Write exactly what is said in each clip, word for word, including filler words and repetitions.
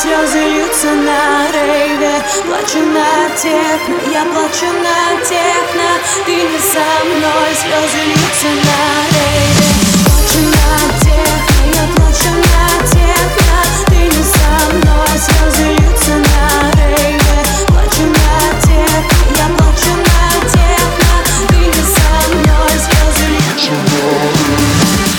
слезы льются на рейве. Плачу на техно, я плачу на техно. Ты не со мной, слезы льются на рейве. Плачу на техно, я плачу на техно. Ты не со мной, слезы льются на рейве. Плачу на техно, я плачу на техно. Ты не со мной, слезы льются на рейве.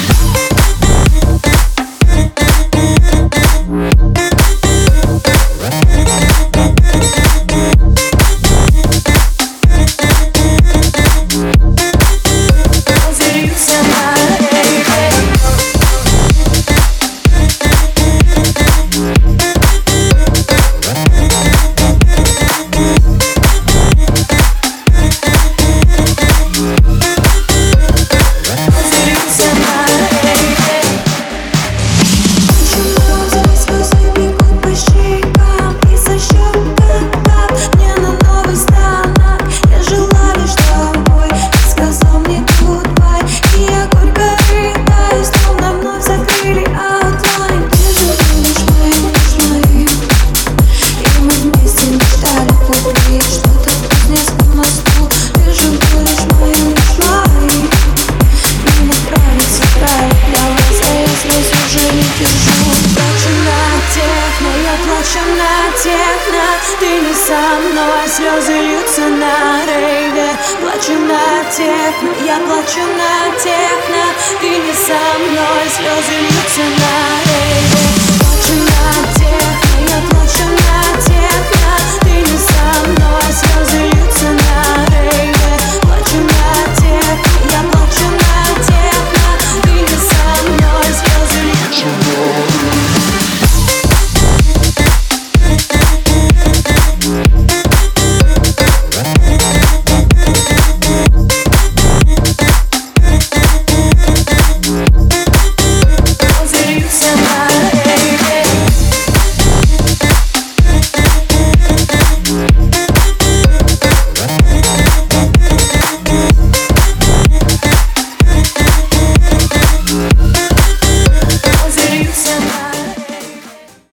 Ты не со мной, слезы льются на рейве. Плачу на техно, я плачу на техно. Ты не со мной, слезы льются на рейве. Плачу на